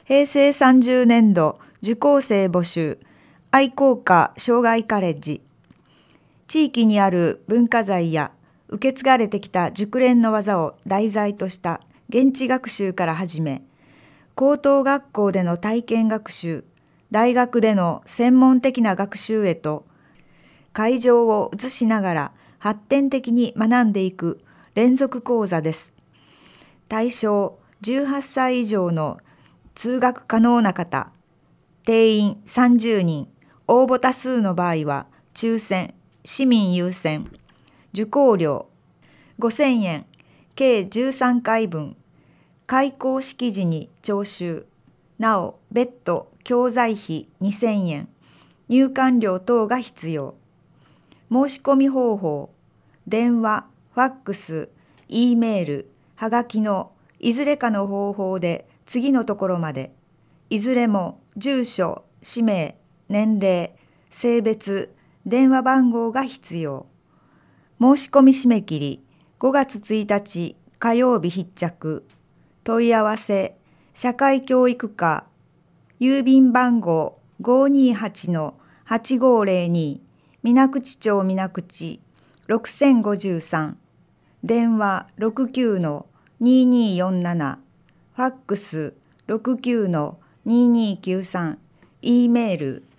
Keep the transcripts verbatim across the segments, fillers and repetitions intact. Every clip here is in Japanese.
へいせいさんじゅうねんど受講生募集愛好家障害カレッジ。地域にある文化財や受け継がれてきた熟練の技を題材とした現地学習から始め、高等学校での体験学習、大学での専門的な学習へと会場を移しながら発展的に学んでいく連続講座です。対象じゅうはっさい以上の通学可能な方、定員さんじゅうにん、応募多数の場合は抽選、市民優先、受講料ごせんえん、計じゅうさんかいぶん、開講式時に徴収、なお別途教材費にせんえん、入館料等が必要。申し込み方法、電話、ファックス、Eメール、はがきのいずれかの方法で次のところまで、いずれも住所、氏名、年齢、性別、電話番号が必要。申し込み締め切りごがつついたち火曜日必着。問い合わせ社会教育課郵便番号 ごーにーはちのはちごーぜろに 水口町水口ろくせんごじゅうさん、電話 ろくきゅうのにーにーよんなな、ファックス ろくきゅうのにーにーきゅうさん、Eメール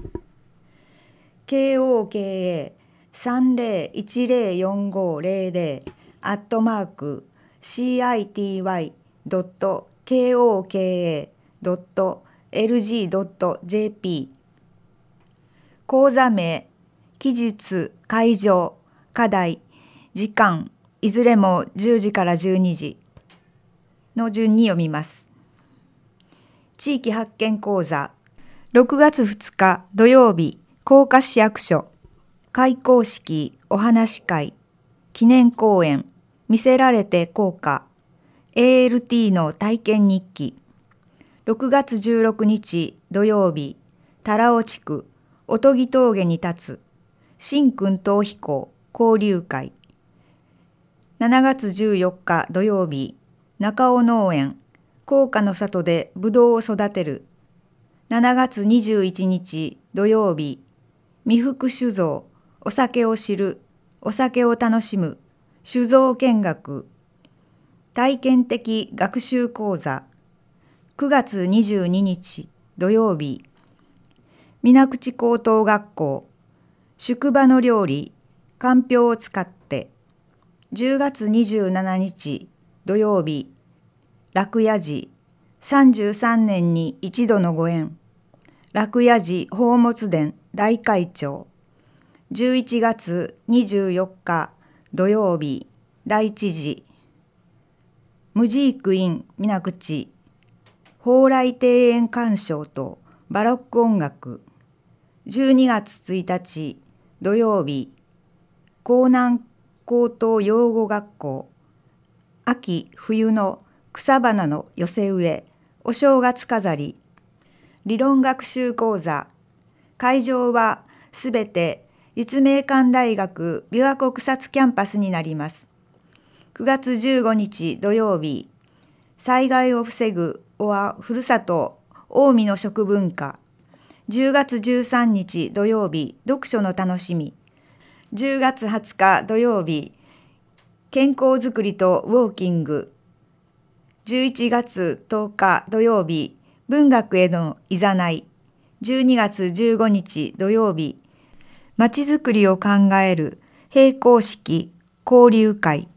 ケーオーケーエーさんぜろいちぜろよんごぜろぜろ アットマーク シーアイティーワイドットケーオーケーエードットエルジードットジェーピー 講座名、期日、会場、課題、時間、いずれもじゅうじからじゅうにじの順に読みます。地域発見講座、ろくがつふつか土曜日、甲賀市役所、開講式、お話会、記念講演、見せられて校歌、エーエルティー の体験日記、ろくがつじゅうろくにち土曜日、多良尾地区、おとぎ峠に立つ、新君逃避行、交流会、しちがつじゅうよっか土曜日、中尾農園、校歌の里でぶどうを育てる、しちがつにじゅういちにち土曜日、未福酒造、お酒を知る、お酒を楽しむ、酒造見学、体験的学習講座、くがつにじゅうににち土曜日、水口高等学校、宿場の料理、かんぴょうを使って、じゅうがつにじゅうしちにち土曜日、楽屋寺、さんじゅうさんねんに一度のご縁、楽屋寺宝物殿大会長、じゅういちがつにじゅうよっか土曜日、第一次、無事育院水口、蓬莱庭園鑑賞とバロック音楽、じゅうにがつついたち土曜日、江南高等養護学校、秋冬の草花の寄せ植え、お正月飾り、理論学習講座、会場はすべて立命館大学琵琶湖草津キャンパスになります。くがつじゅうごにち土曜日、災害を防ぐおわふるさと近江の食文化、じゅうがつじゅうさんにち土曜日、読書の楽しみ、じゅうがつはつか土曜日、健康づくりとウォーキング、じゅういちがつとおか土曜日、文学へのいざない、じゅうにがつじゅうごにち土曜日、まちづくりを考える閉校式交流会、